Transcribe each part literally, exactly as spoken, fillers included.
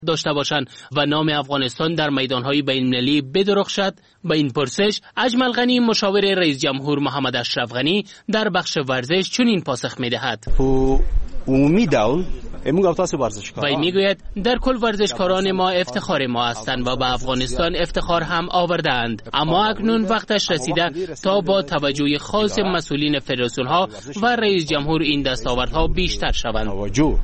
داشته باشند و نام افغانستان در میدانهای بین‌المللی بدرخشد؟ به این پرسش اجمل غنی مشاور رئیس جمهور محمد اشرف غنی در بخش ورزش چنین پاسخ می‌دهد. وی میگوید در کل ورزشکاران ما افتخار ما هستند و به افغانستان افتخار هم آورده‌اند، اما اکنون وقتش رسیده تا با توجه خاص مسئولین فدراسیون‌ها و رئیس جمهور این دستاوردها بیشتر شوند.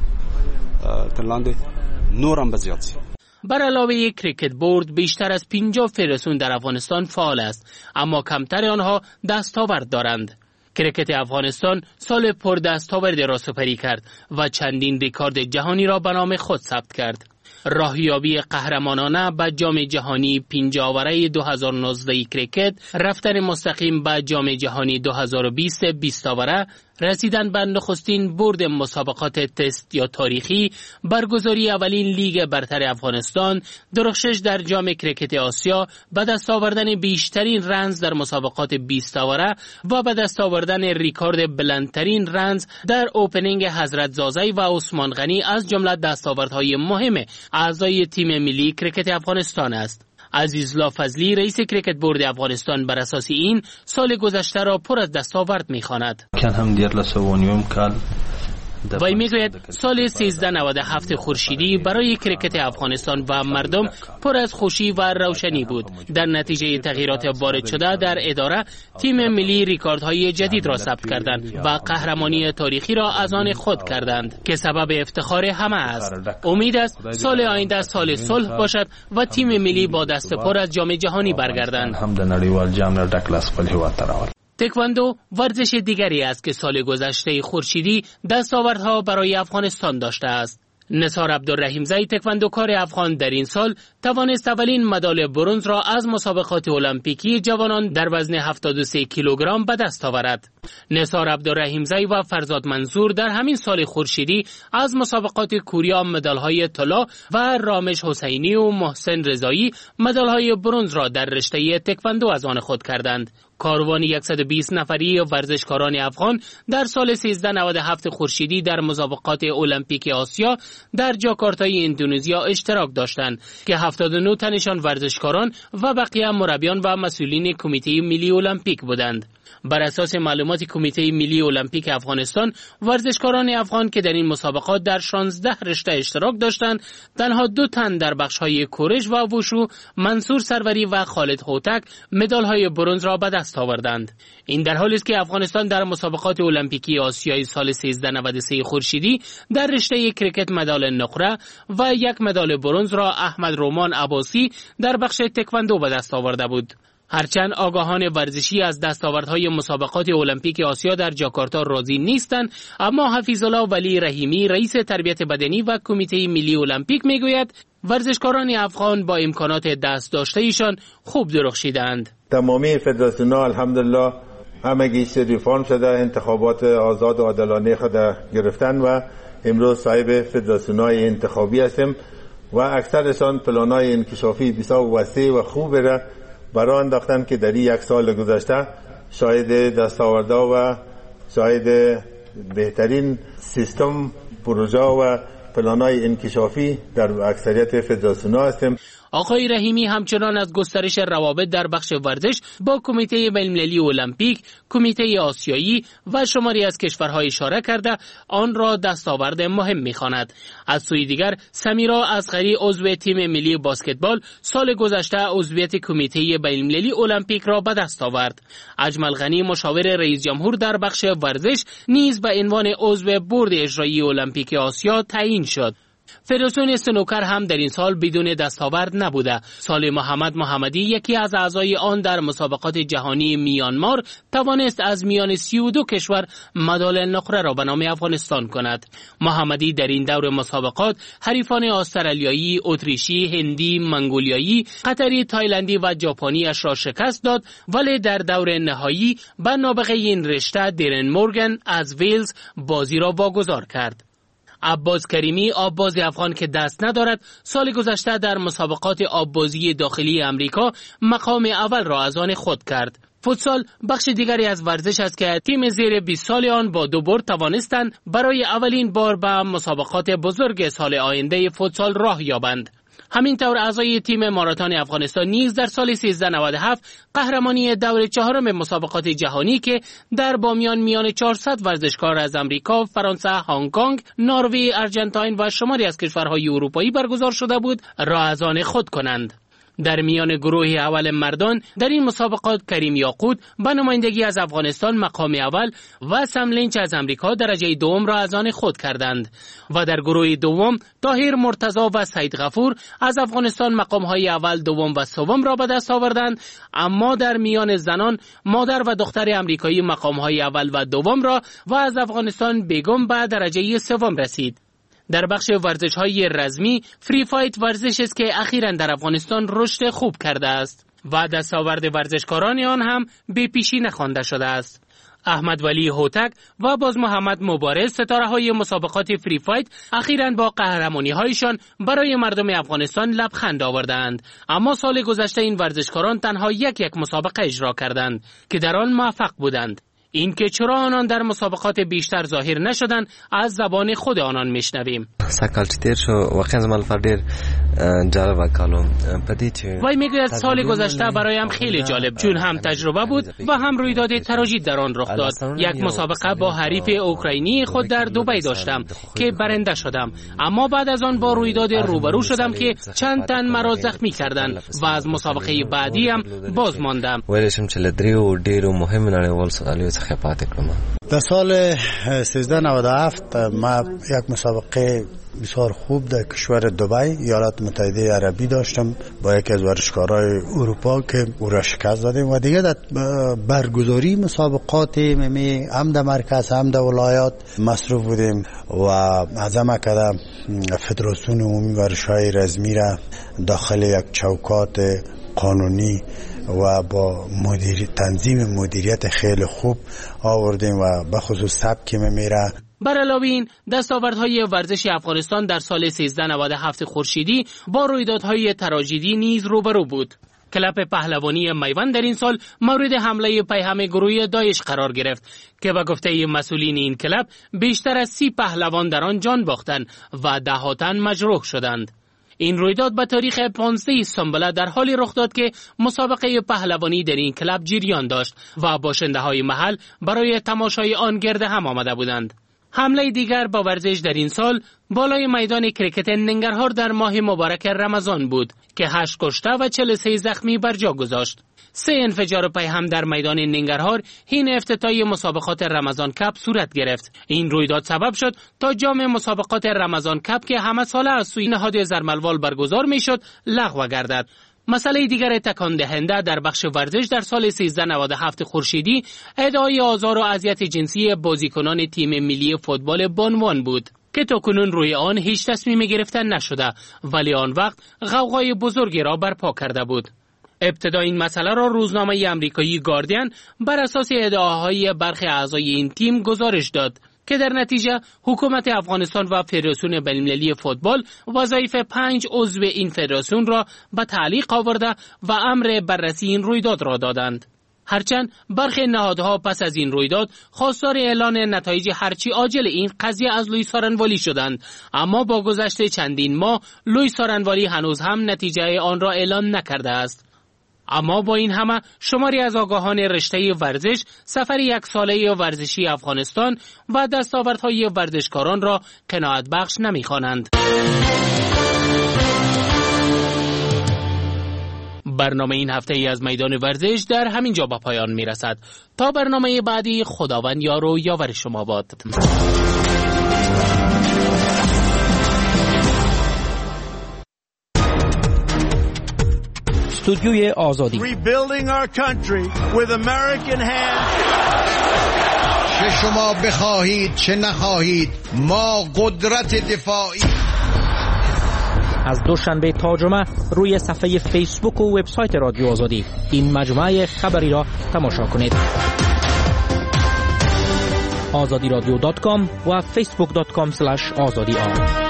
بر علاوه کریکت بورد بیشتر از پنجاه فدراسیون در افغانستان فعال است، اما کمتر آنها دستاورد دارند. کریکت افغانستان سال پر دستاورد را سپری کرد و چندین ریکارد جهانی را به نام خود ثبت کرد. راهیابی قهرمانانه به جام جهانی پنجاه آوره دو هزار و نوزده کریکت، رفتن مستقیم به جام جهانی دو هزار و بیست بیست آوره، رسیدن به نخستین برد مسابقات تست یا تاریخی، برگزاری اولین لیگ برتر افغانستان، درخشش در جام کریکت آسیا، به دست آوردن بیشترین رنز در مسابقات بیست آوره و به دست آوردن ریکارد بلندترین رنز در اوپنینگ حضرت زازی و عثمان غنی از جمله دستاوردهای مهم اعضای تیم ملی کریکت افغانستان است. عزیزالله فضلی رئیس کریکت بورد افغانستان بر اساس این سال گذشته را پر از دستاورد می‌خواند. وی میگوید سال سیزده نود و هفت خورشیدی برای کریکت افغانستان و مردم پر از خوشی و روشنی بود. در نتیجه تغییرات وارد شده در اداره، تیم ملی ریکاردهای جدید را ثبت کردند و قهرمانی تاریخی را از آن خود کردند که سبب افتخار همه است. امید است سال آینده سال صلح باشد و تیم ملی با دست پر از جام جهانی برگردند. تکواندو ورزش دیگری است که سال گذشته خورشیدی دستاوردها برای افغانستان داشته است. نثار عبدالرحیمزی تکواندوکار افغان در این سال توانست اولین مدال برنز را از مسابقات المپیکی جوانان در وزن هفتاد و سه کیلوگرم به دست آورد. نثار عبدالرحیمزی و فرزاد منصور در همین سال خورشیدی از مسابقات کوریا مدال‌های طلا و رامش حسینی و محسن رضایی مدال‌های برنز را در رشته تکواندو از آن خود کردند. کاروان صد و بیست نفری ورزشکاران افغان در سال سیزده نود و هفت خورشیدی در مسابقات المپیک آسیا در جاکارتای اندونزیا اشتراک داشتند که هفتاد و نه تنشان ورزشکاران و بقیه مربیان و مسئولین کمیته ملی المپیک بودند. بر اساس معلومات کمیته ملی المپیک افغانستان، ورزشکاران افغان که در این مسابقات در شانزده رشته اشتراک داشتند، تنها دو تن در بخش‌های کورش و وشو، منصور سروری و خالد هوتک، مدال‌های برنز را به دست آوردند. این در حالی است که افغانستان در مسابقات المپیکی آسیای سال سیزده نود و سه خورشیدی در رشته کریکت مدال نقره و یک مدال برنز را احمد رومان عباسی در بخش تکواندو به دست آورده بود. هرچند آگاهان ورزشی از دستاوردهای مسابقات المپیک آسیا در جاکارتا راضی نیستند، اما حفیظالله ولی رحیمی رئیس تربیت بدنی و کمیته ملی المپیک میگوید ورزشکاران افغان با امکانات دست داشته ایشان خوب درخشیدند. تمامی فدراسیون‌ها الحمدلله همگی ریفارم شده، انتخابات آزاد و عادلانه خود گرفتن و امروز صاحب فدراسیون‌های انتخابی هستیم و اکثرشان پلان‌های انکشافی بسیار وسیع و خوب را برای انداختن که در یک سال گذشته شاید دستاوردها و شاید بهترین سیستم پروژه و پلان‌های انکشافی در اکثریت فدراسیون‌ها هستیم. آقای رحیمی همچنان از گسترش روابط در بخش ورزش با کمیته بین‌المللی المپیک، کمیته آسیایی و شماری از کشورها اشاره کرده آن را دستاورد مهم می‌خواند. از سوی دیگر سمیرا اصغری عضو تیم ملی بسکتبال سال گذشته عضویت کمیته بین‌المللی المپیک را به دست آورد. اجمل غنی مشاور رئیس جمهور در بخش ورزش نیز به عنوان عضو بورد اجرایی المپیک آسیا تعیین شد. فدراسیون سنوکر هم در این سال بدون دستاورد نبوده. صالح محمد محمدی یکی از اعضای آن در مسابقات جهانی میانمار توانست از میان سی و دو کشور مدال نقره را به نام افغانستان کند. محمدی در این دور مسابقات حریفان استرالیایی، اتریشی، هندی، منگولیایی، قطری، تایلندی و ژاپنی اش را شکست داد، ولی در دور نهایی به نابغه این رشته دیرن مورگان از ویلز بازی را واگذار کرد. عباس کریمی آبباز افغان که دست ندارد سال گذشته در مسابقات آببازی داخلی امریکا مقام اول را از آن خود کرد. فوتسال بخش دیگری از ورزش است که تیم زیر بیست سال آن با دو برد توانستند برای اولین بار به مسابقات بزرگ سال آینده فوتسال راه یابند. همینطور اعضای تیم ماراتن افغانستان نیز در سال سیزده نود و هفت قهرمانی دور چهارم مسابقات جهانی که در بامیان میان چهارصد ورزشکار از امریکا، فرانسه، هنگ کنگ، نروژ، آرژانتین و شماری از کشورهای اروپایی برگزار شده بود را از آن خود کنند. در میان گروه اول مردان در این مسابقات کریم یاقوت به نمایندگی از افغانستان مقام اول و سم لینچ از امریکا درجه دوم را از آن خود کردند و در گروه دوم طاهر مرتضی و سید غفور از افغانستان مقام‌های اول، دوم و سوم را به دست آوردند. اما در میان زنان مادر و دختر امریکایی مقام‌های اول و دوم را و از افغانستان بیگم به درجه سوم رسید. در بخش ورزش‌های رزمی، فری فایت ورزش است که اخیراً در افغانستان رشد خوب کرده است و دستاورد ورزشکاران آن هم به پیشی نخوانده شده است. احمد ولی هوتک و باز محمد مبارز ستاره‌های مسابقات فری فایت اخیراً با قهرمانی‌هایشان برای مردم افغانستان لبخند آوردند. اما سال گذشته این ورزشکاران تنها یک یک مسابقه اجرا کردند که در آن موفق بودند. این که چرا آنان در مسابقات بیشتر ظاهر نشدند از زبان خود آنان میشنویم. وی میگوید سال گذشته برایم خیلی جالب چون هم تجربه بود و هم رویداد تراژیک در آن رخ داد. یک مسابقه با حریف اوکراینی خود در دبی داشتم که برنده شدم، اما بعد از آن با رویداد روبرو شدم که چند تن مرا زخمی کردند و از مسابقه بعدی هم باز ماندم. در سال سیزده نود و هفت ما یک مسابقه بسیار خوب در کشور دبی ایالات متحده عربی داشتم با یکی از ورزشکارای اروپا که او را شکست دادیم و دیگه در برگزاری مسابقات ممی هم در مرکز هم در ولایات مصروف بودیم و عزم کردم فدراسیون عمومی ورزش‌های رزمی را داخل یک چوکات قانونی و با مدیر تنظیم مدیریت خیلی خوب آوردیم و به خصوص سبک میمیره. بر علاوه این دستاوردهای ورزش افغانستان در سال سیزده نود و هفت خورشیدی با رویدادهای تراژیدی نیز روبرو بود. کلاب پهلوانی میوند در این سال مورد حمله پیهم گروه داعش قرار گرفت که به گفته مسئولین این کلاب بیشتر از سی پهلوان در آن جان باختند و ده‌ها تن مجروح شدند. این رویداد به تاریخ پانزده سنبله در حالی رخ داد که مسابقه پهلوانی در این کلاب جریان داشت و باشنده های محل برای تماشای آن گرد هم آمده بودند. حمله دیگر با ورزش در این سال بالای میدان کرکت ننگرهار در ماه مبارک رمضان بود که هشت کشته و چهل و سه زخمی بر جا گذاشت. سه انفجار پیهم در میدان ننگرهار حین افتتاح مسابقات رمضان کپ صورت گرفت. این رویداد سبب شد تا جام مسابقات رمضان کپ که همه ساله از سوی نهاد زرملوال برگزار میشد لغو گردد. مسئله دیگر تکان دهنده در بخش ورزش در سال سیزده نود و هفت خورشیدی ادعای آزار و اذیت جنسی بازیکنان تیم ملی فوتبال بانوان بود که تاکنون روی آن هیچ تصمیم گرفتن نشده، ولی آن وقت غوغای بزرگی را برپا کرده بود. ابتدا این مسئله را روزنامه امریکایی گاردین بر اساس ادعاهای برخی اعضای این تیم گزارش داد که در نتیجه حکومت افغانستان و فدراسیون بین‌المللی فوتبال وظایف پنج عضو این فدراسیون را به تعلیق آورده و امر بررسی این رویداد را دادند. هرچند برخی نهادها پس از این رویداد خواستار اعلان نتایج هرچی عاجل این قضیه از لوی سارنوالی شدند، اما با گذشت چندین ماه لوی سارنوالی هنوز هم نتیجه آن را اعلان نکرده است. اما با این همه شماری از آگاهان رشته ورزش سفر یک ساله ورزشی افغانستان و دستاوردهای ورزشکاران را قناعت بخش نمی‌خوانند. برنامه این هفته ای از میدان ورزش در همین جا به پایان می رسد. تا برنامه بعدی، خداوند یار و یاور شما باد. استودیوی آزادی. Rebuilding our country with American hands. چه شما بخواهید چه نخواهید ما قدرت دفاعی. از دوشنبه تا جمعه روی صفحه فیسبوک و وبسایت رادیو آزادی این مجموعه خبری را تماشا کنید. آزادی رادیو دات کام و فیسبوک دات کام اسلش آزادی آر.